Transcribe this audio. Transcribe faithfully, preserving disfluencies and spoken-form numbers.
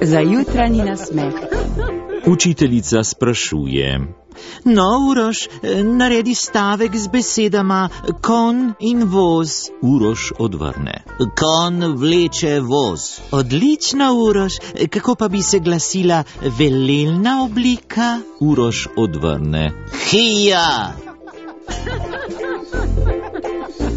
Za jutranji nasmeh. Učiteljica sprašuje: No, Uroš, naredi stavek z besedama kon in voz. Uroš odvrne: Kon vleče voz. Odlično, Uroš, kako pa bi se glasila velelna oblika? Uroš odvrne: Hija!